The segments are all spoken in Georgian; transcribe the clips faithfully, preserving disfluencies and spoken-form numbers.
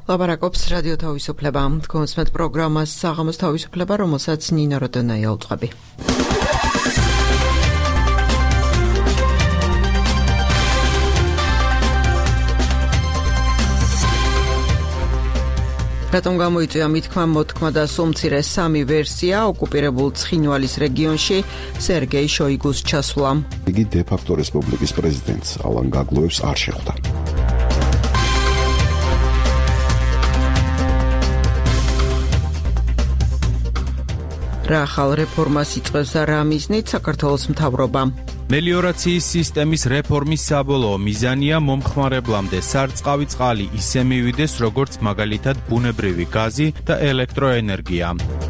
ლაპარაკობს რადიო თავისუფლება. კონსმეთ პროგრამას საღამოს თავისუფლება, რომელსაც ნინო როდონაია უწყები. რატომ გამოიწვია მითქმა, მოთქმა და სულმცირე სამი ვერსია ოკუპირებულ ცხინვალის რეგიონში სერგეი შოიგუს ჩასვლამ. იგი დე-ფაქტო რესპუბლიკის პრეზიდენტს ალან გაგლოევს არ შეხვდა. რა ახალ რეფორმას იწვევს და რა მიზნით საქართველოს მთავრობა? მელიორაციის სისტემის რეფორმის საბოლოო მიზანია მომხმარებლამდე სარწყავი წყალი ისე მივიდეს, როგორც მაგალითად ბუნებრივი გაზი და ელექტროენერგია.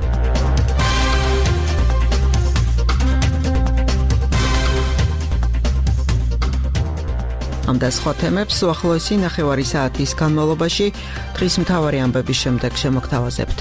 ამ და სხვა თემებს უახლოესი ნახევარი საათის განმავლობაში დღის მთავარი ამბების შემდეგ შემოგთავაზებთ.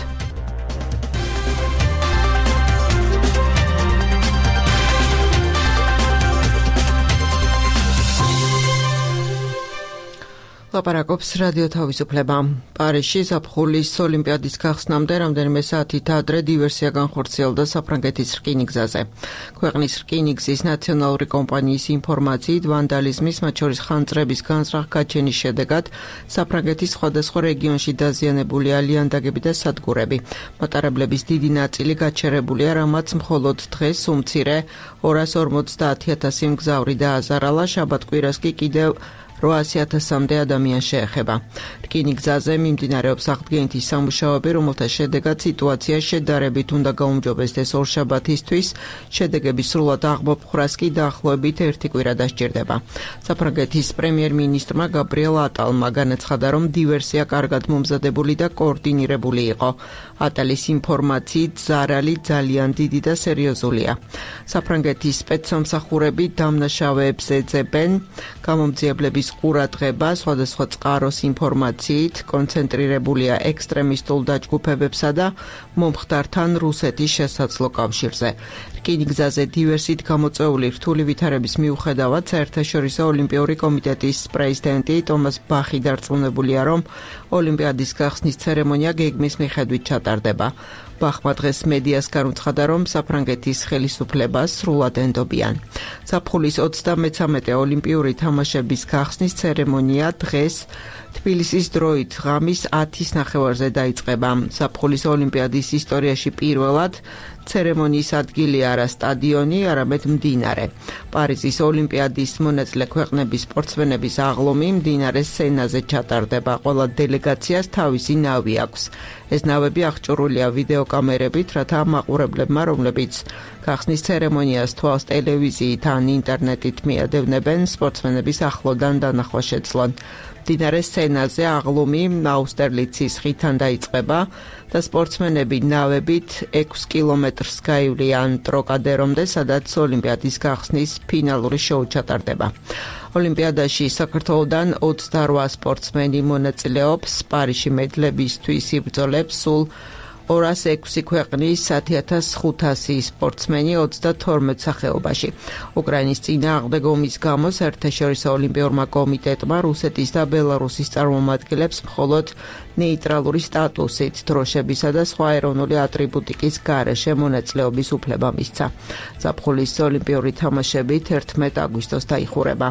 ლაპარაკობს რადიო თავისუფლება. პარიზში ზაფხულის ოლიმპიადის გახსნამდე რამდენიმე საათით ადრე დივერსია განხორციელდა საფრანგეთის რკინიგზაზე. ქვეყნის რკინიგზის ნაციონალური კომპანიის ინფორმაციით, ვანდალიზმის, მათ შორის ხანძრების განზრახ-გაჩენის შედეგად საფრანგეთის სხვადასხვა რეგიონში დაზიანებულია ლიანდაგები და სადგურები. მატარებლების დიდი ნაწილი გაჩერებულია, რამაც მხოლოდ დღეს უმცირე ორას ორმოცდაათი ათასი მგზავრი დააზარალა, შაბათ-კვირას კი კიდევ რვაასი ათასამდე ადამიანი შეეხება. რკინიგზაზე მიმდინარეობს აღდგენითი სამუშაოები, რომელთა შედეგად სიტუაცია შედარებით უნდა გაუმჯობესდეს ორშაბათისთვის, შედეგების სრულად აღმოფხვრას კი დაახლოებით ერთი კვირა დასჭირდება. საფრანგეთის პრემიერ-მინისტრმა გაბრიელ ატალმა განაცხადა, რომ დივერსია კარგად მომზადებული და კოორდინირებული იყო. ატალის ინფორმაციით, ზარალი ძალიან დიდი და სერიოზულია. საფრანგეთის სპეცსამსახურები დამნაშავეებს ეძებენ, გამომძიებლების ყურადღება სხვადასხვა წყაროს ინფორმაციით კონცენტრირებულია ექსტრემისტულ დაჯგუფებებსა და მომხდართან რუსეთის შესაძლო კავშირზე. რკინიგზაზე დივერსით გამოწვეული რთული ვითარების მიუხედავად, საერთაშორისო ოლიმპიური კომიტეტის პრეზიდენტი ტომას ბახი დარწმუნებულია, რომ ოლიმპიადის გახსნის ცერემონია გეგმის მიხედვით ჩატარდება. ბახმა დღეს მედიასგან უცხადა, რომ საფრანგეთის ხელისუფლებას სრულად ენდობიან. ზაფხულის ოცდამეცამეტე ოლიმპიური თამაშების გახსნის ცერემონია დღეს თბილისის დროით ღამის ათის ნახევარზე დაიწყება. ზაფხულის ოლიმპიადის ისტორიაში პირველად ცერემონიის ადგილი არა სტადიონი, არამედ მდინარე. პარიზის ოლიმპიადის მონაწილე ქვეყნების სპორტსმენების აღლომი მდინარე სენაზე ჩატარდება. ყველა დელეგაციას თავისი ნავი აქვს. ეს ნავები აღჭურვილია ვიდეოკამერებით, რათა მაყურებლებმა, რომლებიც გახსნის ცერემონიას თვალს ტელევიზიით ან ინტერნეტით მიადევნებენ, სპორტსმენების ახლოდან დანახვა შეძლონ. მდინარე სენაზე აღლომი აუსტერლიცის ხიდან დაიწყება და სპორტსმენები ნავებით ექვს კილომეტრს გაივლიან ტროკადერომდე, სადაც ოლიმპიადის გახსნის ფინალური შოუ ჩატარდება. ოლიმპიადაში საქართველოდან ოცდარვა სპორტსმენი მონაწილეობს. პარიზში მედლებისთვის იბრძოლებს სულ ორას ექვსი ქვეყნის ათი ათას ხუთასი სპორტსმენი ოცდათორმეტ სახეობაში. უკრაინის წინააღმდეგ ომის გამო საერთაშორისო ოლიმპიურმა კომიტეტმა რუსეთის და ბელარუსის წარმომადგენლებს მხოლოდ ნეიტრალური სტატუსით, დროშებისა და სხვა ეროვნული ატრიბუტიკის გარეშე მონაწილეობის უფლება მისცა. ზაფხულის ოლიმპიური თამაშები თერთმეტ აგვისტოს დაიხურება.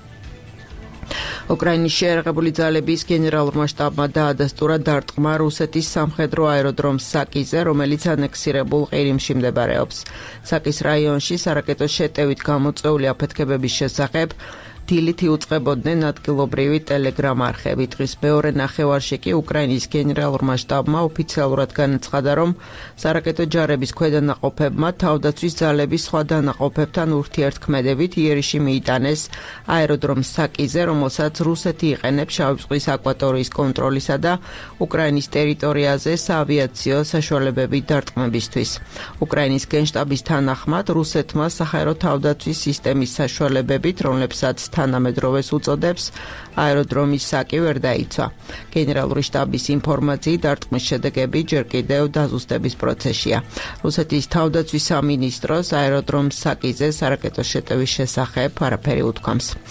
უკრაინის შეიარაღებული ძალების გენერალურმა შტაბმა დაადასტურა დარტყმა რუსეთის სამხედრო აეროდრომ საკიზე, რომელიც ანექსირებულ ყირიმში მდებარეობს. საკის რაიონში სარაკეტო შეტევით გამოწვეული აფეთქებების შესახებ დილით იუწყებოდნენ ადგილობრივი ტელეგრამ არხები. დღის მეორე ნახევარში კი უკრაინის გენერალურმა შტაბმა ოფიციალურად განაცხადა, რომ სარაკეტო ჯარების ქვედანაყოფებმა თავდაცვის ძალების სხვა დანაყოფებთან ურთიერთქმედებით იერიში მიიტანეს აეროდრომ საკიზე, რომელსაც რუსეთი იყენებს შავი ზღვის აკვატორიის კონტროლისა და უკრაინის ტერიტორიაზე საავიაციო საშუალებებით დარტყმებისთვის. უკრაინის გენშტაბის თანახმად რუსეთმა საჰაერო თავდაცვის სისტემის საშუალებებით, რომლებსაც თანამედროვეს უწოდებს, აეროდრომის საკი ვერ დაიცვა. გენერალური შტაბის ინფორმაციით დარტყმის შედეგები ჯერ კიდევ დაზუსტების პროცესია. რუსეთის თავდაცვის სამინისტროს აეროდრომ საკიზე სარაკეტო შეტევის შესახებ არაფერი უთქვამს.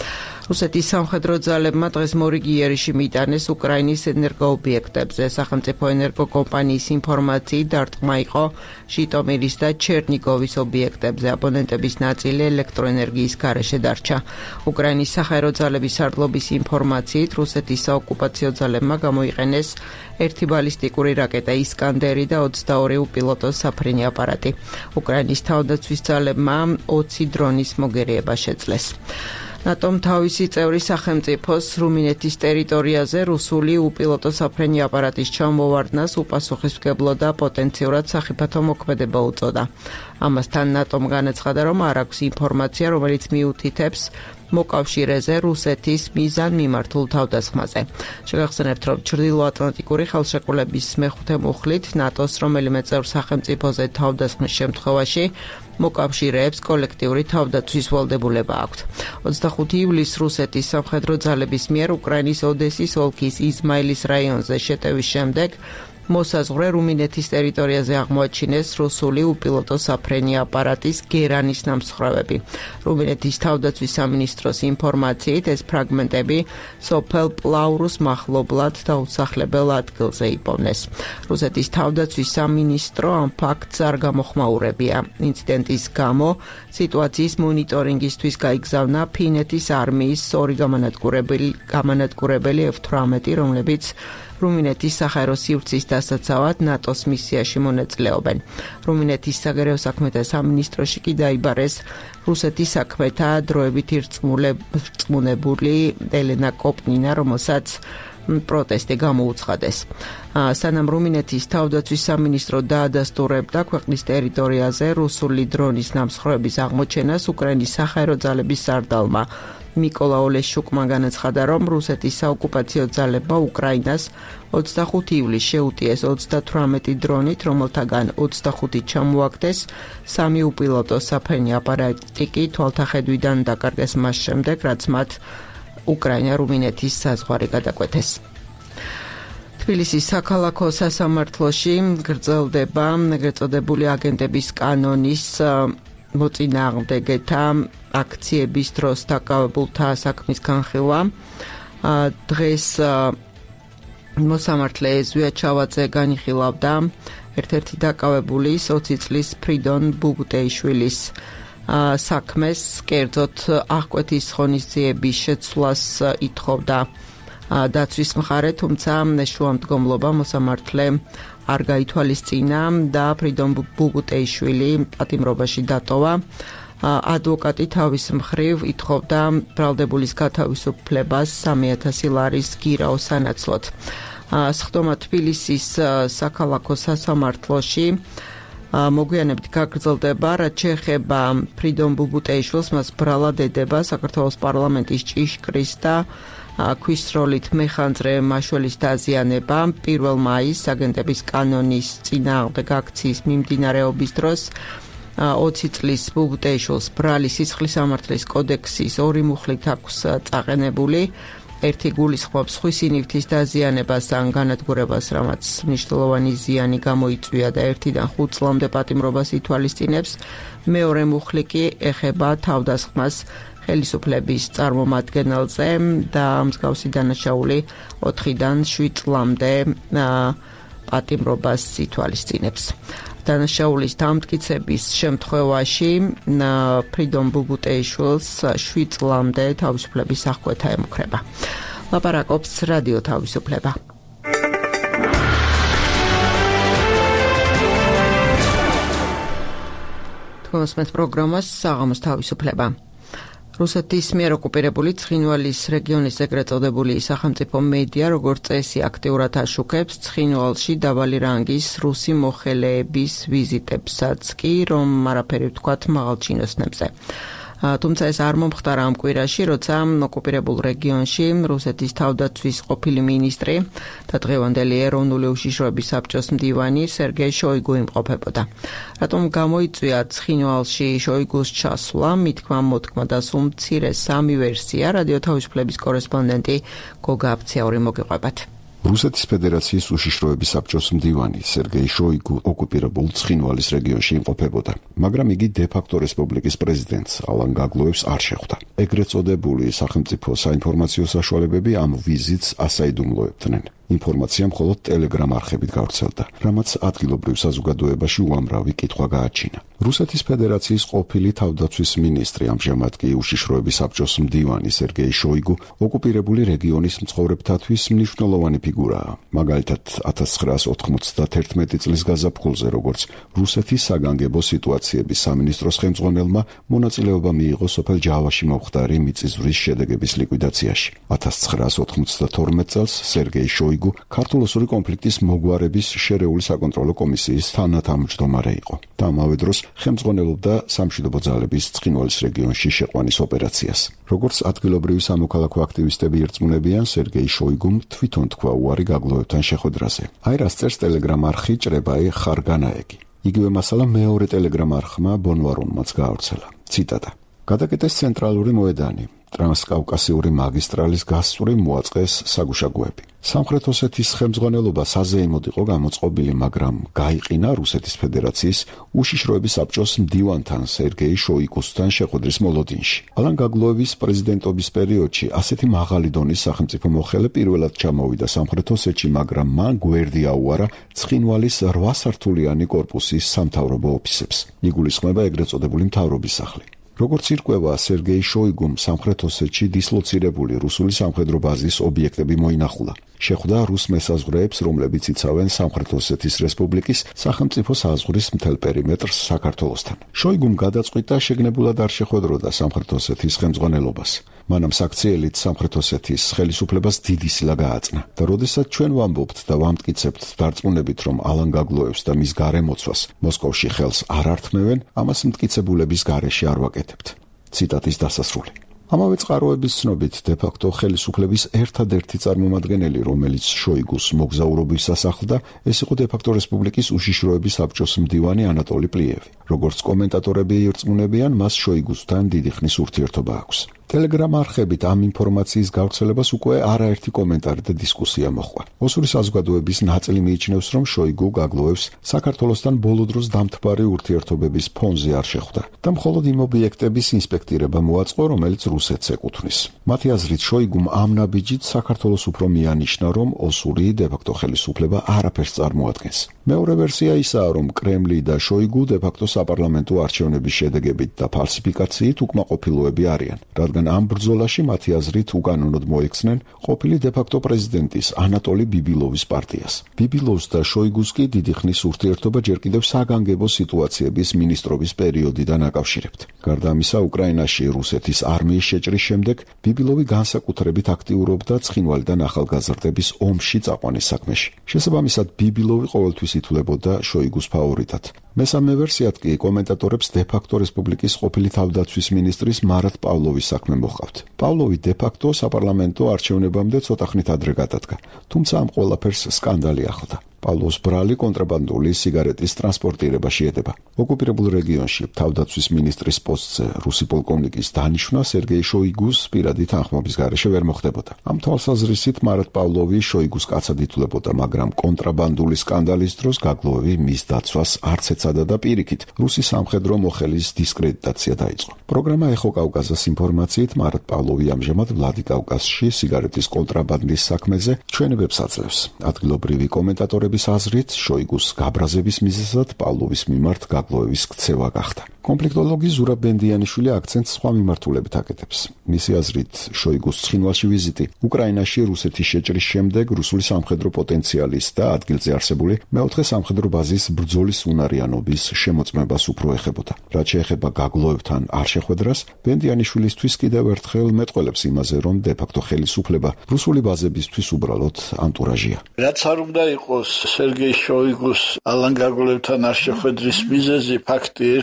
რუსეთის სამხედრო ძალებმა დღეს მორიგი იერიში მიიტანეს უკრაინის ენერგოობიექტებზე. სახელმწიფო ენერგოკომპანიის ინფორმაციით დარტყმა იყო ჟიტომირის და ჩერნიგოვის ობიექტებზე. აბონენტების ნაწილი ელექტროენერგიის გარეშე დარჩა. უკრაინის საჰაერო ძალების სარდლობის ინფორმაციით რუსეთის საოკუპაციო ძალებმა გამოიყენეს ერთი ბალისტიკური რაკეტა ისკანდერი და ოცდაორი უპილოტო საფრენი აპარატი. უკრაინის თავდაცვის ძალებმა ოცი დრონის მოგერიება შეძლეს. ნატომ თავისი წევრი სახელმწიფოს რუმინეთის ტერიტორიაზე რუსული უპილოტო საფრენი აპარატის ჩამოვარდნას უპასუხისმგებლო და პოტენციურად სახიფათო მოქმედება უწოდა. ამასთან ნატომ განაცხადა, რომ არ აქვს ინფორმაცია, რომელიც მიუთითებს მოკავშირეზე რუსეთის მიზან მიმართულ თავდასხმაზე. შეგახსენებთ, რომ ჩრდილოატლანტიკური ხელშეკრულების მეხუთე მუხლით ნატოს რომელიმე წევრ სახელმწიფოზე თავდასხმის შემთხვევაში მოკავშირეებს კოლექტიური თავდაცვის ვალდებულება აქვთ. ოცდახუთი ივლისს რუსეთის სამხედრო ძალების მიერ უკრაინის ოდესის ოლქის იზმაილის რაიონზე შეტევის შემდეგ მოსაზღვრე რუმინეთის ტერიტორიაზე აღმოაჩინეს რუსული უპილოტო საფრენი აპარატის გერანის ნამსხვრევები. რუმინეთის თავდაცვის სამინისტროს ინფორმაციით ეს ფრაგმენტები სოფელ პლაურუს მახლობლად დაუსახლებელ ადგილზე იპოვნეს. რუსეთის თავდაცვის სამინისტრო ამ ფაქტს არ გამოხმაურებია. ინციდენტის გამო სიტუაციის მონიტორინგისთვის გაიგზავნა ფინეთის არმიის ორი გამანადგურებელი გამანადგურებელი ეფ თვრამეტი, რომლებიც რუმინეთის საჰაერო სივრცის დასაცავად ნატოს მისიაში მონაწილეობენ. რუმინეთის საგარეო საქმეთა სამინისტროში კი დაიბარეს რუსეთის საქმეთა დროებით ირწმუნებული ელენა კოპნინა, რომელსაც პროტესტი გამოუცხადეს. სანამ რუმინეთის თავდაცვის სამინისტრო დაადასტურებდა ქვეყნის ტერიტორიაზე რუსული დრონის ნამსხვრევების აღმოჩენას, უკრაინის საჰაერო ძალების სარდალმა მიკოლა ოლეშუკმა განაცხადა, რომ რუსეთის საოკუპაციო ძალებმა უკრაინას ოცდახუთი ივლისს შეუტიეს ოცდათვრამეტი დრონით, რომელთაგან ოცდახუთი ჩამოაგდეს, სამი უპილოტო საფრენი აპარატი კი თვალთახედვიდან დაკარგეს მას შემდეგ, რაც მათ უკრაინა-რუმინეთის საზღვარი გადაკვეთეს. თბილისის საქალაქო სასამართლოში გრძელდება ეგრეთ წოდებული აგენტების კანონის მოწინააღმდეგეთა აქციების დროს დაკავებულთა საქმის განხილვა. დღეს მოსამართლე ეზვია ჩავაძე განიხილავდა ერთ-ერთი დაკავებული ოცი წლის ფრიდონ ბუგუტეიშვილის საქმეს, კერძოდ აღკვეთის ღონისძიების შეცვლას ითხოვდა დაცვის მხარე, თუმცა შუამდგომლობა მოსამართლე არ გაითვალისწინა და ფრიდონ ბუგუტეიშვილი პატიმრობაში დატოვა. ადვოკატი თავის მხრივ ითხოვდა ბრალდებულის გათავისუფლებას სამი ათასი ლარის გირაო სანაცვლოდ. სხდომა თბილისის საქალაქო სასამართლოში მოგვიანებით გაგრძელდება, რაც შეეხება ფრიდონ ბუგუტეიშვილს, მას ბრალად ედება საქართველოს პარლამენტის ჭიშკრის და ქვის სროლით მეხანძრე მაშველის დაზიანება. პირველ მაისს აგენტების კანონის წინააღმდეგ აქციის მიმდინარეობის დროს ოცი წლის ბუგუტეიშვილს ბრალი სისხლის სამართლის კოდექსის ორი მუხლით აქვს წაყენებული. ერთი გულისხმობს სხვისი ნივთის დაზიანებას ან განადგურებას, რამაც მნიშვნელოვანი ზიანი გამოიწვია და ერთიდან ხუთ წლამდე პატიმრობას ითვალისწინებს. მეორე მუხლი კი ეხება თავდასხმას ხელისუფლების წარმომადგენელზე და მსგავსი დანაშაული ოთხიდან შვიდ წლამდე პატიმრობას ითვალისწინებს. დანაშაულის დამტკიცების შემთხვევაში ფრიდონ ბუგუტეიშვილს შვიდ წლამდე თავისუფლების აღკვეთა ემუქრება. ლაპარაკობს რადიო თავისუფლება. თქვენს პროგრამას საღამოს თავისუფლება. რუსეთის მიერ ოკუპირებული ცხინვალის რეგიონის ეგრეთ წოდებული სახელმწიფო მედია როგორც წესი აქტიურად აშუქებს ცხინვალში დაბალი რანგის რუსი მოხელეების ვიზიტებსაც კი, რომ არაფერი ვთქვათ მაღალჩინოსნებზე. თუმცა ეს არ მომხდარა ამ კვირაში, როცა ოკუპირებულ რეგიონში რუსეთის თავდაცვის ყოფილი მინისტრი და დღევანდელი ეროვნული უშიშროების საბჭოს მდივანი სერგეი შოიგუ იმყოფებოდა. რატომ გამოიწვია ცხინვალში შოიგუს ჩასვლა, მითქმა მოთქმა და სულ მცირე სამი ვერსია რადიო თავისუფლების კორესპონდენტი გოგა აფციაური მოგიყვებათ. რუსეთის ფედერაციის უშიშროების საბჭოს მდივანი სერგეი შოიგუ ოკუპირებულ ცხინვალის რეგიონში იმყოფებოდა, მაგრამ იგი დე-ფაქტო რესპუბლიკის პრეზიდენტს ალან გაგლოევს არ შეხვდა. ეგრეთ წოდებული სახელმწიფო საინფორმაციო საშუალებები ამ ვიზიტს ასაიდუმლოებდნენ. ინფორმაცია მხოლოდ ტელეგრამ არხებით გავრცელდა, რამაც ადგილობრივ საზოგადოებაში უამრავი კითხვა გააჩინა. რუსეთის ფედერაციის ყოფილი თავდაცვის მინისტრი, ამჟამად კი უშიშროების საბჭოს მდივანი სერგეი შოიგუ ოკუპირებული რეგიონის მცხოვრებთათვის მნიშვნელოვანი ფიგურაა. მაგალითად, ათას ცხრაას ოთხმოცდაათერთმეტი წლის გაზაფხულზე, როგორც რუსეთის საგანგებო სიტუაციების სამინისტროს ხელმძღვანელმა მონაწილეობა მიიღო სოფელ ჯავაში მომხდარი მიწისძვრის შედეგების ლიკვიდაციაში. ათას ცხრაას ოთხმოცდათორმეტ წელს სერგეი შოიგუ ქართულ-ოსური კონფლიქტის მოგვარების შერეული საკონტროლო კომისიის თანათავმჯდომარე იყო და ამავე დროს ხელმძღვანელობდა სამშვიდობო ძალების ცხინვალის რეგიონში შეყვანის ოპერაციას. როგორც ადგილობრივი სამოქალაქო აქტივისტები ერწმუნებიან, სერგეი შოიგუმ თვითონ თქვა უარი გაგლოევთან შეხვედრაზე. აი რას წერს ტელეგრამ არხი ჭრებაი ხარგანაეგი. იგივე მასალა მეორე ტელეგრამ არხმა ბონვარონმაც გაავრცელა. ციტატა: გადაკეტეს ცენტრალური მოედანი. ტრანსკავკასიური მაგისტრალის გასწვრივ მოაწყეს საგუშაგოები. სამხრეთ ოსეთის ხელმძღვანელობა საზეიმოდ იყო გამოწყობილი, მაგრამ გაიყინა რუსეთის ფედერაციის უშიშროების საბჭოს მდივანთან სერგეი შოიგუსთან შეხვედრის მოლოდინში. ალან გაგლოევის პრეზიდენტობის პერიოდში ასეთი მაღალი დონის სახელმწიფო მოხელე პირველად ჩამოვიდა სამხრეთ ოსეთში, მაგრამ მან გვერდი აუარა ცხინვალის რვა სართულიანი კორპუსის სამთავრობო ოფისებს. იგულისხმება ეგრეთ წოდებული მთავრობის სახლი. როგორც ირკვევა, სერგეი შოიგუმ სამხრეთ ოსეთში დისლოცირებული რუსული სამხედრო ბაზის ობიექტები მოინახულა. შეხვდა რუს მესაზღვრეებს, რომლებიც იცავენ სამხრეთ ოსეთის რესპუბლიკის სახელმწიფო საზღვრის მთელ პერიმეტრს საქართველოსთან. შოიგუმ გადაწყვიტა შეგნებულად არ შეხვედროდა სამხრეთ ოსეთის ხელმძღვანელობას. მანამ საქციელით სამხრეთ ოსეთის ხელისუფლებას დიდი სილა გააწნა და როდესაც ჩვენ ვამბობთ და ვამტკიცებთ დარწმუნებით, რომ ალან გაგლოევს და მის გარემოცვას მოსკოვში ხელს არ ართმევენ, ამას მტკიცებულების გარეშე არ ვაკეთებთ. ციტატის დასასრული. ამავე წყაროების ცნობით, დე-ფაქტო ხელისუფლების ერთადერთი წარმომადგენელი, რომელიც შოიგუს მოგზაურობისას ახლდა, ეს იყო დე-ფაქტო რესპუბლიკის უშიშროების საბჭოს მდივანი ანატოლი პლიევი. როგორც კომენტატორები ერწმუნებიან, მას შოიგუსთან დიდი ხნის ურთიერთობა აქვს. ტელეგრამ არხებით ამ ინფორმაციის გავრცელებას უკვე არაერთი კომენტარი და დისკუსია მოჰყვა. ოსური საზოგადოების ნაწილი მიიჩნევს, რომ შოიგუ გაგლოევს საქართველოსთან ბოლო დროს დამთბარი ურთიერთობების ფონზე არ შეხვდა და მხოლოდ იმ ობიექტების ინსპექტირება მოაწყო, რომელიც რუსეთს ეკუთვნის. მათი აზრით, შოიგუმ ამ ნაბიჯით საქართველოს უფრო მიანიშნა, რომ ოსური დე-ფაქტო ხელისუფლება არაფერს წარმოადგენს. მეორე ვერსია ისაა, რომ კრემლი და შოიგუ დე-ფაქტო საპარლამენტო არჩევნების შედეგებით და ფალსიფიკაციით უკმაყოფილოები არიან, რადგან ამ ბრძოლაში მათი აზრით უკანონოდ მოექცნენ ყოფილი დე-ფაქტო პრეზიდენტის ანატოლი ბიბილოვის პარტიას. ბიბილოვს და შოიგუს კი დიდი ხნის ურთიერთობა ჯერ კიდევ საგანგებო სიტუაციების მინისტრობის პერიოდიდან აკავშირებთ. გარდა ამისა, უკრაინაში რუსეთის არმიის შეჭრის შემდეგ ბიბილოვი განსაკუთრებით აქტიურობდა ცხინვალიდან ახალგაზრდების ომში წაყვანის საქმეში. შესაბამისად, ბიბილოვი ყოველთვის ითვლებოდა შოიგუს ფავორიტად. მესამე ვერსიად კი კომენტატორებს დე-ფაქტო რესპუბლიკის ყოფილი თავდაცვის მინისტრის მარატ პავლოვის საქმე მოჰყავთ. პავლოვი დე-ფაქტო საპარლამენტო არჩევნებამდე ცოტა ხნით ადრე გადადგა, თუმცა ამ ყველაფერს სკანდალი ახლდა. პავლოს ბრალი კონტრაბანდული სიგარეტის ტრანსპორტირებაში ედება. ოკუპირებულ რეგიონში თავდაცვის მინისტრის პოსტზე რუსი პოლკოვნიკის დანიშვნა სერგეი შოიგუს პირადი თანხმობის გარეშე ვერ მოხდებოდა. ამ თვალსაზრისით მარატ პავლოვი შოიგუს კაცად ითვლებოდა, მაგრამ კონტრაბანდული სკანდალის დროს გაგლოევი მის დაცვას არც ეცადა და პირიქით რუსი სამხედრო მოხელის დისკრედიტაცია დაიწყო. პროგრამა ეხო კავკასიის ინფორმაციით მარატ პავლოვი ამჟამად ვლადიკავკაზში სიგარეტის კონტრაბანდის საქმეზე ჩვენებებს აძლევს. ადგილობრივი კომენტატორები აზრით, შოიგუს გაბრაზების მიზეზად პავლოვის მიმართ გაგლოევის ქცევა გახდა. კონფლიქტოლოგი ზურაბ ბენდიანიშვილი აქცენტს სხვა მიმართულებით აკეთებს. მისი აზრით, შოიგუს ცხინვალში ვიზიტი უკრაინაში რუსეთის შეჭრის შემდეგ რუსული სამხედრო პოტენციალის და ადგილზე არსებული მეოთხე სამხედრო ბაზის ბრძოლის უნარიანობის შემოწმებას უფრო ეხებოდა. რაც შეეხება გაგლოევთან არ შეხვედრას, ბენდიანიშვილისთვის კიდევ ერთხელ მეტყველებს იმაზე, რომ დე-ფაქტო ხელისუფლება რუსული ბაზებისთვის უბრალოდ ანტურაჟია. რაც არ უნდა იყოს სერგეი შოიგუს ალან გაგლოევთან არ შეხვედრის მიზეზი, ფაქტი ერთია,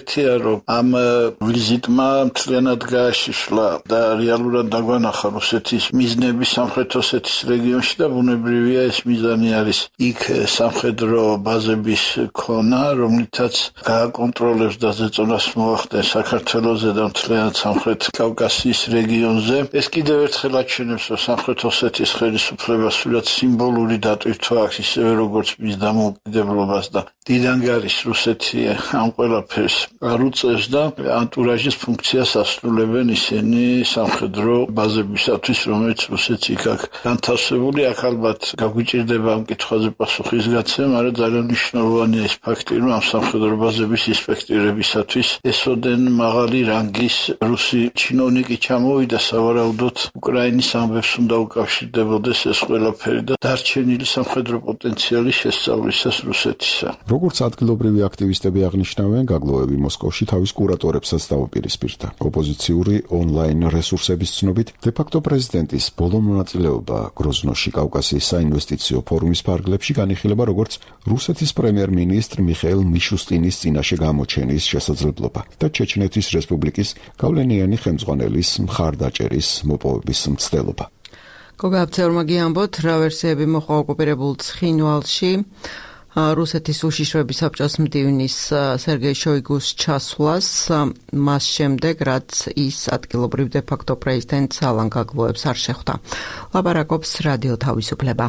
რომ ამ ვიზიტმა მთლიანად გააშიშლა და რეალურად დაგვანახა რუსეთის მიზნები სამხრეთ ოსეთის რეგიონში და ბუნებრივია ეს მიზანი არის იქ სამხედრო ბაზების ქონა, რომლითაც გააკონტროლებს და ზეწონას მოახდენს საქართველოზე და მთლიანად სამხრეთ კავკასიის რეგიონზე. ეს კიდევ ერთხელ აჩვენებს, რომ სამხრეთ ოსეთის ხელისუფლება სულად სიმბოლური დატვირთვა აქვს, ისევე როგორც მის დამოუკიდებლობას და დიდანგარის რუსეთი ამ ყველაფერს არ უწევს და ანტურაჟის ფუნქციას ასრულებენ ისინი სამხედრო ბაზებისათვის, რომელიც რუსეთს იქ აქვს განთავსებული. აქ ალბათ გაგვიჭირდება ამ კითხვაზე პასუხის გაცემა, მაგრამ ძალიან მნიშვნელოვანია ეს ფაქტი, რომ ამ სამხედრო ბაზების ინსპექტირებისათვის ესოდენ მაღალი რანგის რუსი ჩინოვნიკი ჩამოვიდა, სავარაუდოდ უკრაინის ამბებს უნდა უკავშირდებოდეს ეს ყველაფერი და დარჩენილი სამხედრო პოტენციალი შესწავლისას რუსეთისა. როგორც ადგილობრივი აქტივისტები აღნიშნავენ, გაგლოვები მოსკოვში თავის კურატორებსაც დაუპირისპირდა. ოპოზიციური ონლაინ რესურსების ცნობით, დე-ფაქტო პრეზიდენტის ბოლო მონაწილეობა გროზნოში კავკასიის საინვესტიციო ფორუმის ფარგლებში განიხილება როგორც რუსეთის პრემიერ-მინისტრ მიხეილ მიშუსტინის წინაშე გამოჩენის შესაძლებლობა და ჩეჩნეთის რესპუბლიკის გავლენიანი ხელმძღვანელის მხარდაჭერის მოპოვების მცდელობა. გოგა აბცეურმა გიამბოთ, რა ვერსიები მოხდა ოკუპირებულ ცხინვალში რუსეთის უშიშროების საბჭოს მდივნის სერგეი შოიგუს ჩასვლას მას შემდეგ, რაც ის ადგილობრივ დე-ფაქტო პრეზიდენტს ალან გაგლოევს არ შეხვდა. ლაპარაკობს რადიო თავისუფლება.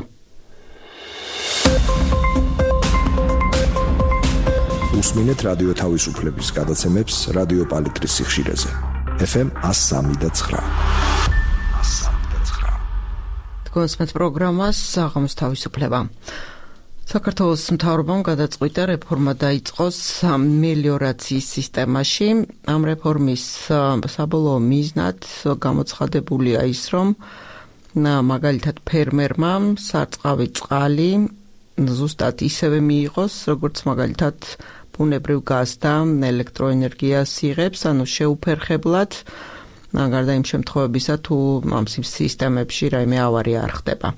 უსმინეთ რადიო თავისუფლების გადაცემებს რადიო პალიტრის სიხშირეზე. ეფ ემ one oh three point nine. თქვენს პროგრამას საღამოს თავისუფლება. საქართველოს მთავრობამ გადაწყვიტა რეფორმა დაიწყოს მელიორაციის სისტემაში. ამ რეფორმის საბოლოო მიზნად გამოცხადებულია ის, რომ მაგალითად ფერმერმა სარწყავი წყალი ზუსტად ისევე მიიღოს, როგორც მაგალითად ბუნებრივ გაზს და ელექტროენერგიას იღებს, ანუ შეუფერხებლად, გარდა იმ შემთხვევებისა, თუ ამ სისტემებში რაიმე ავარია არ ხდება.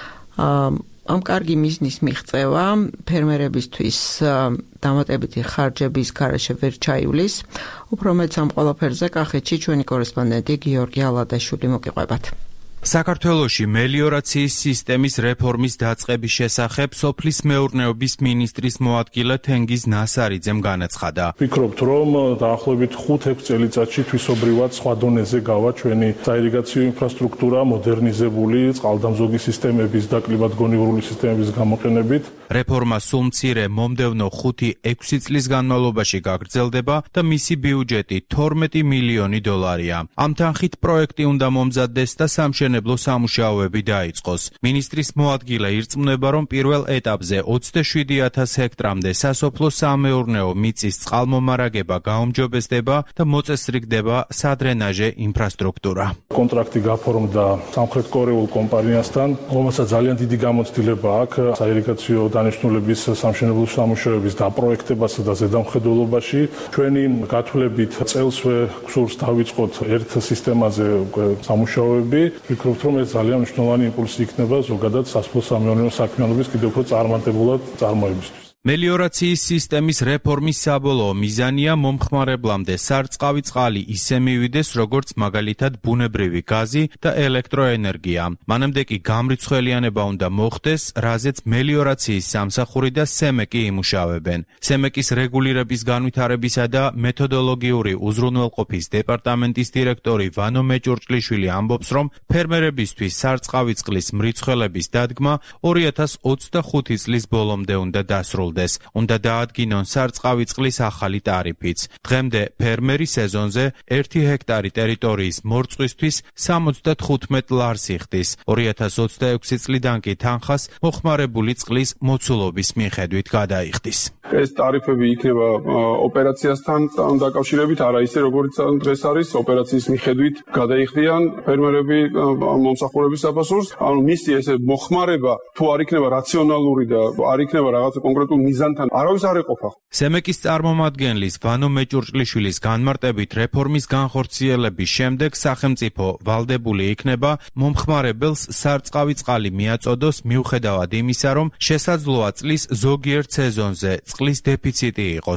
ამ კარგი მიზნის მიღწევა ფერმერებისთვის დამატებითი ხარჯების გარეშე ვერ ჩაივლის. უფრო მეც ამ ყველაფერზე კახეთში ჩვენი კორესპონდენტი გიორგი ალადაშვილი მოგიყვებათ. საქართველოში მელიორაციის სისტემის რეფორმის დაწყების შესახებ სოფლის მეურნეობის მინისტრის მოადგილე თენგიზ ნასარიძემ განაცხადა. ვფიქრობთ, რომ დაახლოებით ხუთ-ექვს წელიწადში თვისობრივად სხვა დონეზე გავა ჩვენი საირიგაციო ინფრასტრუქტურა მოდერნიზებული წყალდამზოგი სისტემების და კლიმატგონივრული სისტემების გამოყენებით. რეფორმა სულ მცირე მომდევნო ხუთი-ექვსი წლის განმავლობაში გაგრძელდება და მისი ბიუჯეტი თორმეტი მილიონი დოლარია. ამ თანხით პროექტი უნდა მომზადდეს და სამშენებლო სამუშაოები დაიწყოს. მინისტრის მოადგილე ირწმუნება, რომ პირველ ეტაპზე ოცდაშვიდი ათას ჰექტრამდე სასოფლო სამეურნეო მიწის წყალმომარაგება გაუმჯობესდება და მოწესრიგდება სადრენაჟე ინფრასტრუქტურა. კონტრაქტი გაფორმდა სამხრეთ კორეულ კომპანიასთან, რომელსაც ძალიან დიდი გამოცდილება აქვს საირიგაციო დანიშნულების სამშენებლო სამუშაოების დაპროექტებასა და ზედამხედველობაში. ჩვენი გათვლებით წელსვე გსურს დავიწყოთ ერთ სისტემაზე სამუშაოები. ვფიქრობთ, რომ ეს ძალიან მნიშვნელოვანი იმპულსი იქნება ზოგადად სასოფლო სამეურნეო საქმიანობის კიდევ უფრო წარმატებულად წარმოებისთვის. მელიორაციის სისტემის რეფორმის საბოლოო მიზანია მომხმარებლამდე სარწყავი წყალი ისე მივიდეს, როგორც მაგალითად ბუნებრივი გაზი და ელექტროენერგია. მანამდე კი გამრიცხველიანება უნდა მოხდეს, რაზეც მელიორაციის სამსახური და სემეკი იმუშავებენ. სემეკის რეგულირების განვითარებისა და მეთოდოლოგიური უზრუნველყოფის დეპარტამენტის დირექტორი ვანო მეჭურჭლიშვილი ამბობს, რომ ფერმერებისთვის სარწყავი წყლის მრიცხველების დადგმა ორი ათას ოცდახუთი წლის ბოლომდე უნდა დასრულდეს. უნდა დაადგინონ სარწყავი წყლის ახალი ტარიფიც. დღემდე ფერმერი სეზონზე ერთი ჰექტარი ტერიტორიის მორწყვისთვის სამოცდათხუთმეტ ლარს იხდის. ორი ათას ოცდაექვსი წლიდან კი თანხას მოხმარებული წყლის მოცულობის მიხედვით გადაიხდის. ეს ტარიფები იქნება ოპერაციასთან დაკავშირებით, არა ისე როგორც დღეს არის, ოპერაციის მიხედვით გადაიხდიან ფერმერები მომსახურების საფასურს. ანუ მისი ესე მოხმარება თუ არ იქნება რაციონალური და არ იქნება რაღაცა კონკრეტულ მიზანთან არავის არ ეყოფა. სემეკის წარმომადგენლის ვანო მეჭურჭლიშვილის განმარტებით რეფორმის განხორციელების შემდეგ სახელმწიფო ვალდებული იქნება მომხმარებელს სარწყავი წყალი მიაწოდოს მიუხედავად იმისა, რომ შესაძლოა წლის ზოგიერთ სეზონზე წყლის დეფიციტი იყოს.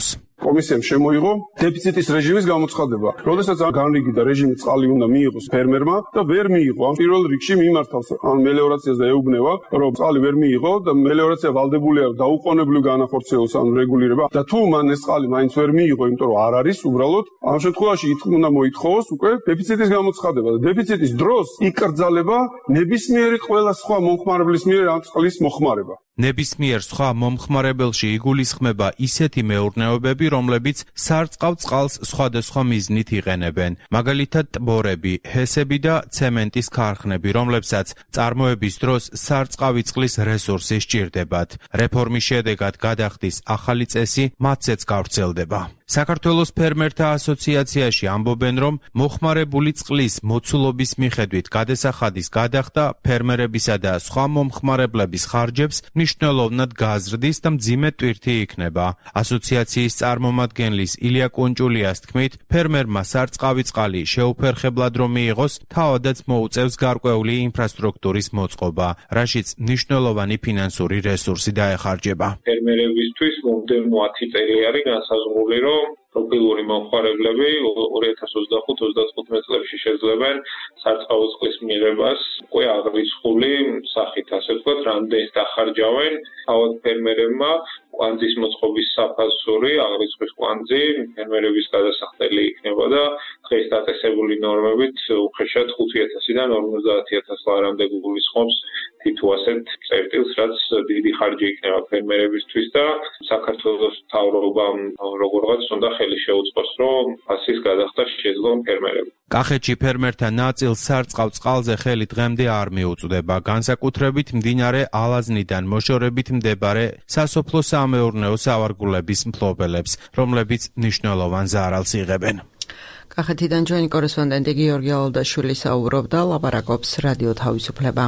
კომისიამ შემოიღო დეფიციტის რეჟიმის გამოცხადება. როდესაც ამ განრიგი და რეჟიმი წყალი უნდა მიიღოს ფერმერმა და ვერ მიიღო. ამ პირველ რიგში მიმართავს ან მელიორაციას და ეუბნება, რომ წყალი ვერ მიიღო და მელიორაცია ვალდებულია დაუყოვნებლივ განახორციელოს ან რეგულირება და თუ მან ეს წყალი მაინც ვერ მიიღო, იმიტომ რომ არ არის უბრალოდ, ამ შემთხვევაში უნდა მოითხოვოს უკვე დეფიციტის გამოცხადება და დეფიციტის დროს იკრძალება ნებისმიერი ყველა სხვა მომხმარებლის მიერ ამ წყლის მოხმარება. ნებისმიერ სხვა მომხმარებელში იგულისხმება ისეთი მეურნეობები, რომლებიც სარწყავ წყალს სხვადასხვა მიზნით იყენებენ. მაგალითად, ტბორები, ჰესები და ცემენტის ქარხნები, რომლებსაც წარმოების დროს სარწყავი წყლის რესურსი სჭირდებათ. რეფორმის შედეგად გადახდის ახალი წესი, მათზეც გავრცელდება. საქართველოს ფერმერთა ასოციაციაში ამბობენ, რომ მოხმარებული წყლის მოცულობის მიხედვით გადასახადის გადახდა ფერმერებისა და სხვა მომხმარებლების ხარჯებს მნიშვნელოვნად გაზრდის და მძიმე ტვირთი იქნება. ასოციაციის წარმომადგენლის ილია კუნჭულიას თქმით, ფერმერმა სარწყავი წყალი შეუფერხებლად რომ მიიღოს, თავადაც მოუწევს გარკვეული ინფრასტრუქტურის მოწყობა, რაშიც მნიშვნელოვანი ფინანსური რესურსი დაეხარჯება. ფერმერებისთვის მომდევნო ათი წელი არის განსაზღვრული, რომ პროფილური მომხმარებლები ორი ათას ოცდახუთ ოცდათხუთმეტ წლებში შეძლებენ სარწყავი წყლის მიღებას უკვე აღრიცხული სახით, ასე ვთქვათ, რამდენს დახარჯავენ თავად ფერმერებმა. კვანძის მოწყობის საფასური, აღრიცხვის კვანძი ფერმერების გადასახდელი იქნება და დღეს დაწესებული ნორმებით უხეშად ხუთი ათასიდან ორმოცდაათი ათას ლარამდე გულისხმობს თითო ასეთ წერტილს, რაც დიდი ხარჯი იქნება ფერმერებისთვის და საქართველოს მთავრობამ როგორღაც უნდა ხელი შეუწყოს, რომ ფასის გადახდა შეძლონ ფერმერები. კახეთში ფერმერთა ნაწილს სარწყავ წყალზე ხელი დღემდე არ მიუწვდება, განსაკუთრებით მდინარე ალაზნიდან მოშორებით მდებარე სასოფლო-სამეურნეო სავარგულების მფლობელებს, რომლებიც მნიშვნელოვან ზარალს იღებენ. კახეთიდან ჩვენი კორესპონდენტი გიორგი ალოდაშვილი საუბრობდა, ლაპარაკობს რადიო თავისუფლება.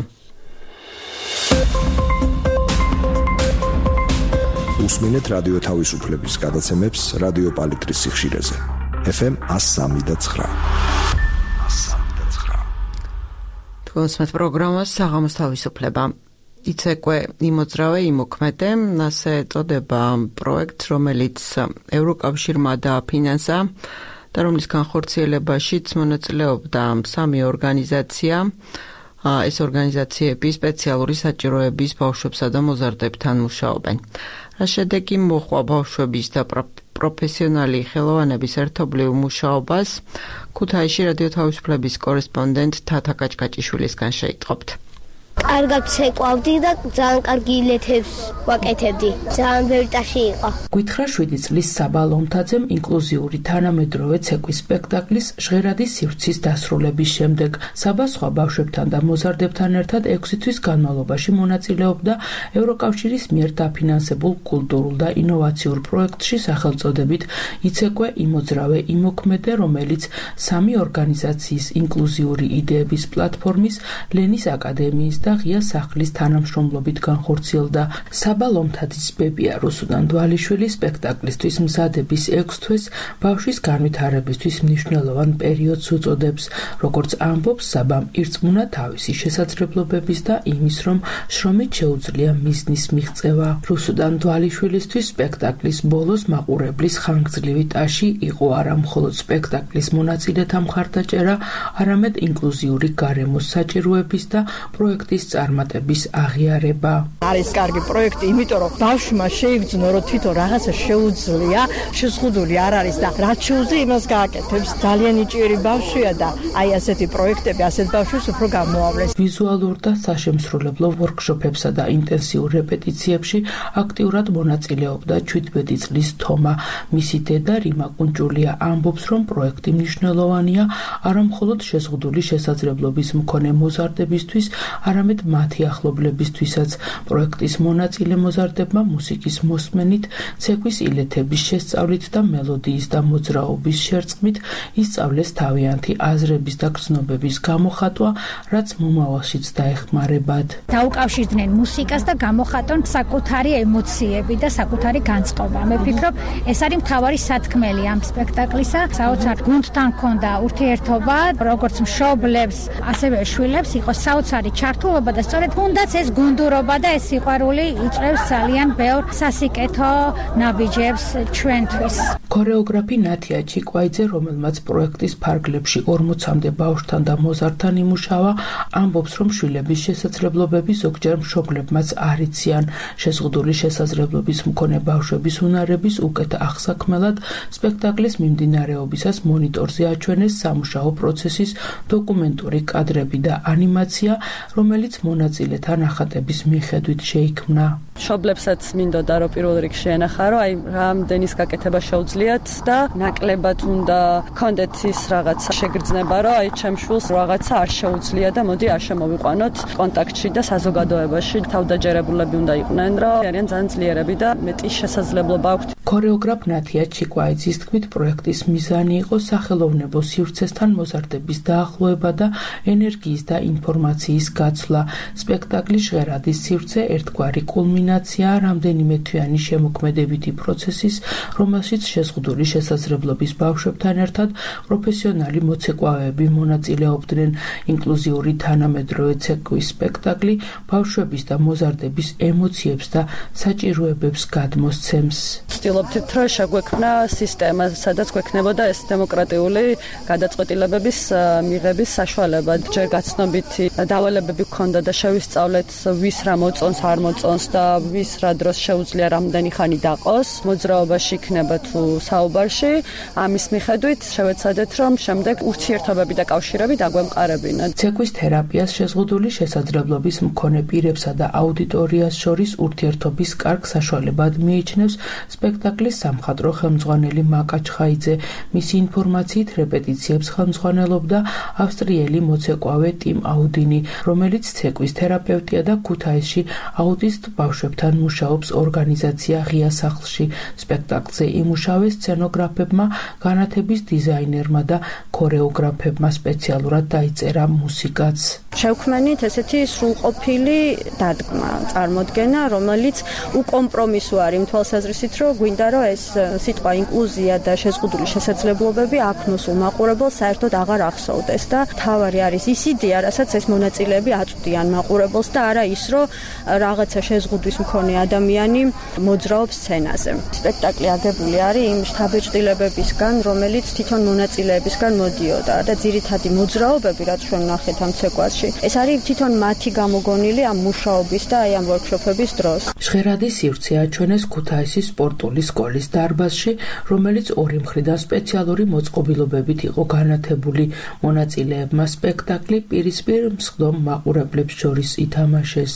უსმინეთ რადიო თავისუფლების გადაცემებს რადიო პალიტრის სიხშირეზე. ეფ ემ one oh three და nine. თქვენს პროგრამას საღამოს თავისუფლება. იცეკვე იმოძრავე იმოქმედე, ასე ეწოდება პროექტს, რომელიც ევროკავშირმა დააფინანსა და რომლის განხორციელებაშიც მონაწილეობდა სამი ორგანიზაცია. ეს ორგანიზაციები სპეციალური საჭიროების ბავშვებსა და მოზარდებთან მუშაობენ. რა შედეგი მოჰყვა ბავშვების და პროფესიონალი ხელოვანების ერთობლივ მუშაობას, ქუთაისში რადიო თავისუფლების კორესპონდენტ თათა კაჭკაჭიშვილისგან შეიტყობთ. კარგად ცეკვავდი და ძალიან კარგი ილეთებს ვაკეთებდი. ძალიან ბევრი ტაში იყო. გითხრა შვიდი წლის საბა ლომთაძემ ინკლუზიური თანამედროვე ცეკვის სპექტაკლის ჟღერადის სივრცის დასრულების შემდეგ საბა სხვა ბავშვებთან და მოზარდებთან ერთად ექვსი თვის განმავლობაში მონაწილეობდა ევროკავშირის მიერ დაფინანსებულ კულტურულ და ინოვაციურ პროექტში სახელწოდებით იცეკვე იმოძრავე იმოქმედე, რომელიც სამი ორგანიზაციის ინკლუზიური იდეების პლატფორმის ლენის აკადემიის და ღია სახლის თანამშრომლობით განხორციელდა. საბა ლომთაძის ბებია რუსუდან დვალიშვილის სპექტაკლისთვის მზადების ექვს თვეს ბავშვის განვითარებისთვის მნიშვნელოვან პერიოდს უწოდებს. როგორც ამბობს, საბამ ირწმუნა თავისი შესაძლებლობების და იმის, რომ შრომით შეუძლია მიზნის მიღწევა. რუსუდან დვალიშვილისთვის სპექტაკლის ბოლოს მაყურებლის ხანგრძლივი ტაში იყო არა მხოლოდ სპექტაკლის მონაწილეთა მხარდაჭერა, არამედ ინკლუზიური გარემოს საჭიროების და პროექტის წარმატების აღიარება. არის კარგი პროექტი, იმიტომ რომ ბავშვმა შეიგრძნო, რომ თვითონ რაღაცა შეუძლია, შეზღუდული არ არის და რაც შეუძლია იმას გააკეთებს. ძალიან იჭიერი ბავშვია და აი ასეთი პროექტები ასეთ ბავშვებს უფრო გამოავლეს. ვიზუალურ და საშემსრულებლო ვორქშოპებსა და ინტენსიურ რეპეტიციებში აქტიურად მონაწილეობდა შვიდმეტი წლის თომა. მისი დედა რივმა კუნჭულია ამბობს, რომ პროექტი მნიშვნელოვანია არა მხოლოდ შეზღუდული შესაძლებლობის მქონე მოზარდებისთვის, არამედ მათი ახლობლებისთვისაც. პროექტის მონაწილე მოზარდებმა მუსიკის მოსმენით, ცეკვის ილეთების შესწავლით და მელოდიის და მოძრაობის შერწყმით ისწავლეს თავიანთი აზრების და გრძნობების გამოხატვა, რაც მომავალშიც დაეხმარებათ. დაუკავშირდნენ მუსიკას და გამოხატონ საკუთარი ემოციები და საკუთარი განწყობა. მე ვფიქრობ, ეს არის მთავარი სათქმელი ამ სპექტაკლისა. საოცარ გუნდთან ჰქონდა ურთიერთობა, როგორც მშობლებს, ასევე შვილებს იყო საოცარი ჩართულობა და სწორედ თუნდაც ეს გუნდურობა და ეს სიყვარული იწვევს ძალიან ბევრ სასიკეთო ნაბიჯებს ჩვენთვის. ქორეოგრაფი ნათია ჩიკვაიძე, რომელმაც პროექტის ფარგლებში ორმოცამდე ბავშვთან და მოზარდთან იმუშავა, ამბობს, რომ შვილების შესაძლებლობები ზოგჯერ მშობლებმაც არ იციან. შეზღუდული შესაძლებლობის მქონე ბავშვების უნარების უკეთ აღსაქმელად სპექტაკლის მიმდინარეობისას მონიტორზე აჩვენეს სამუშაო პროცესის დოკუმენტური კადრები და ანიმაცია, რომელიც მონაწილეთა ნახატების მიხედვით შეიქმნა. მშობლებსაც მინდოდა რომ პირველ რიგში ენახა, რომ აი რამდენის გაკეთება შეუძლიათ და ნაკლებად უნდა კონდეთ ის რაღაც შეგრძნება, რომ აი ჩემ შვილს რაღაცა არ შეუძლია და მოდი არ შემოვიყვანოთ კონტაქტში და საზოგადოებაში. თავდაჯერებულები უნდა იყვნენ, რომ არიან ძალიან ძლიერები და მეტი შესაძლებლობა აქვთ. ქორეოგრაფ ნათია ჩიკვაიძის თქმით, პროექტის მიზანი იყო სახელოვნებო სივრცესთან მოზარდების დაახლოება და ენერგიის და ინფორმაციის გაცვლა. სპექტაკლის ჟღერადის სივრცე ერთგვარი კულმინაცია რამდენიმე თვიანი შემოქმედებითი პროცესის, რომელშიც შეზღუდული შესაძლებლობის ბავშვებთან ერთად პროფესიონალი მოცეკვავეები მონაწილეობდნენ. ინკლუზიური თანამედროვე ცეკვის სპექტაკლი ბავშვების და მოზარდების ემოციებს და საჭიროებებს გადმოსცემს. ვცდილობთ, რომ შეგვექმნა სისტემა, სადაც გვექნებოდა ეს დემოკრატიული გადაწყვეტილებების მიღების საშუალება. ჯერ გაცნობითი დავალებები ჰქონდა და შევისწავლეთ, ვის რა მოწონს, არ მოწონს და ვის რა დროს შეუძლია რამდენი ხანი დაყოს. მოძრაობაში იქნება თუ საუბარში. ამის მიხედვით შევეცადეთ, რომ შემდეგ ურთიერთობები და კავშირები დაგვემყარებინათ. ცეკვის თერაპიას შეზღუდული შესაძლებლობის მქონე პირებსა და აუდიტორიას შორის ურთიერთობის კარგ საშუალებად მიიჩნევს სპექტაკლის სამხატვრო ხელმძღვანელი მაკა ჩხაიძე. მისი ინფორმაციით რეპეტიციებს ხელმძღვანელობდა ავსტრიელი მოცეკვავე ტიმ აუდინი, რომელიც ცეკვის თერაპევტია და ქუთაისში აუტისტ ბავშვებთან მუშაობს ორგანიზაცია ღია სახლში. სპექტაკლზე იმუშავეს სცენოგრაფებმა, განათების დიზაინერმა და ქორეოგრაფებმა სპეციალურად დაიწერა მუსიკაც. შევქმნით ესეთი სრულყოფილი დადგმა, წარმოდგენა, რომელიც უკომპრომისო არის იმ თვალსაზრისით, რომ გვინდა რომ ეს სიტყვა ინკლუზია და შეზღუდული შესაძლებლობები აქ მოსულ მაყურებელს საერთოდ აღარ ახსოვდეს და თავარი არის ის იდეა, რასაც ეს მონაწილეები აწვდიან მაყურებელს და არა ის, რომ რაღაცა შეზღუდვის მქონე ადამიანი მოძრაობს სცენაზე. სპექტაკლი აგებული არის იმ შთაბეჭდილებებისგან, რომელიც თვითონ მონაწილეებისგან მოდიოდა და ძირითადი მოძრაობები, რაც ჩვენ ვნახეთ ამ ცეკვაში, ეს არის თვითონ მათი გამოგონილი ამ მუშაობის და აი ამ ვორქშოპების დროს. ჟღერადის სივრცე აჩვენეს ქუთაისის სპორტული სკოლის დარბაზში, რომელიც ორი მხრიდან სპეციალური მოწყობილობებით იყო განათებული. მონაწილეებმა სპექტაკლი პირისპირ მსხდომ მაყურებლებს შორის ითამაშეს.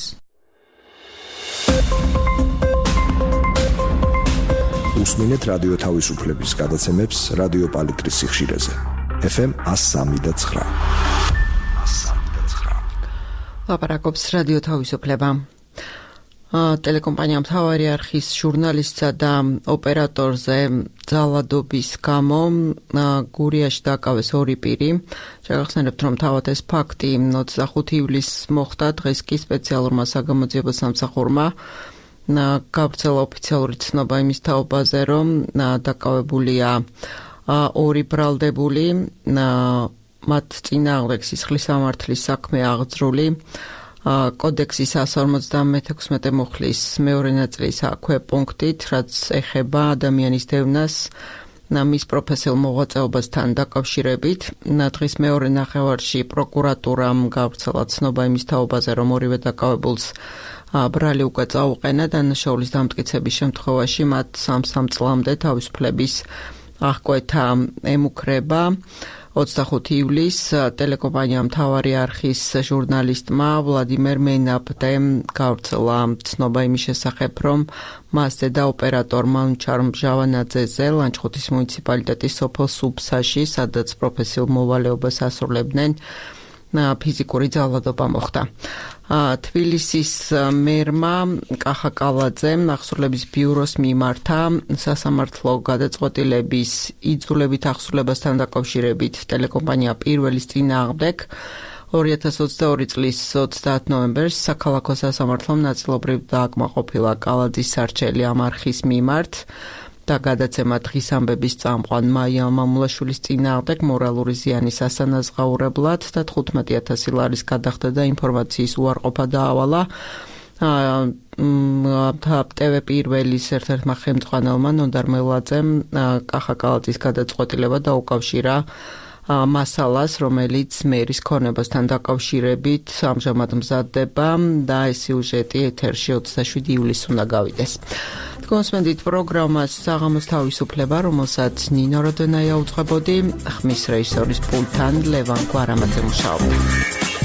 უსმინეთ რადიო თავისუფლების გადაცემებს რადიო პალიტრის სიხშირეზე. ეფ ემ one oh three point nine. ლაპარაკობს რადიო თავისუფლება. ტელეკომპანია მთავარი არხის ჟურნალისტსა და ოპერატორზე ძალადობის გამო გურიაში დაკავეს ორი პირი. შეგახსენებთ, რომ თავად ეს ფაქტი ოცდახუთი ივლისს მოხდა. დღეს კი სპეციალურმა საგამოძიებო სამსახურმა გავრცელა ოფიციალური ცნობა იმის თაობაზე, რომ დაკავებულია ორი ბრალდებული, მათ წინააღმდეგ სისხლის სამართლის საქმე აღძრული. კოდექსის one forty-six მუხლის მეორე ნაწილის აქვე პუნქტით, რაც ეხება ადამიანის დევნას მის პროფესიულ მოღვაწეობასთან დაკავშირებით. დღის მეორე ნახევარში პროკურატურამ გავრცელა ცნობა იმის თაობაზე, რომ ორივე დაკავებულს ბრალი უკვე წაუყენა დანაშაულის დამტკიცების შემთხვევაში მათ სამ-სამ წლამდე თავისუფლების აღკვეთა ემუქრება. ოცდახუთი ივლისს ტელეკომპანია მთავარი არხის ჟურნალისტმა ვლადიმერ მენაბდემ გავრცელა ცნობა იმის შესახებ, რომ მას ზედა ოპერატორმა ჩარლ მჟავანაძეზე ლანჩხუთის მუნიციპალიტეტის სოფელ სუბსაში, სადაც პროფესიულ მოვალეობას ასრულებდნენ, ფიზიკური ძალადობა მოხდა. თბილისის მერმა კახა კალაძემ ახსულების ბიუროს მიმართა სასამართლო გადაწყვეტილების იძულებით ახსულებასთან დაკავშირებით ტელეკომპანია პირველის წინააღმდეგ ორი ათას ოცდაორი წლის ოცდაათ ნოემბერს საქალაქო სასამართლომ ნაწილობრივ დააკმაყოფილა კალაძის სარჩელი ამ არხის მიმართ და გადაცემა დღის ამბების წამყვან მაია მამულაშვილის წინააღმდეგ მორალური ზიანის ასანაზღაურებლად და თხუთმეტი ათასი ლარის გადახდა და ინფორმაციის უარყოფა დაავალა. ტევ პირველის ერთ-ერთმა ხელმძღვანელმა ნონდარ მელაძემ კახა კალათის გადაწყვეტილება დაუკავშირა მასალას, რომელიც მერის ქონებასთან დაკავშირებით ამჟამად მზადდება და ეს სიუჟეტი ეთერში ოცდაშვიდი ივლისს უნდა გავიდეს. კონსმენდით პროგრამას საღამოს თავისუფლება, რომელსაც ნინო როდონაია უძღვებოდი, ხმის რეჟისორის პულტთან ლევან გვარამაძე მუშაობდა.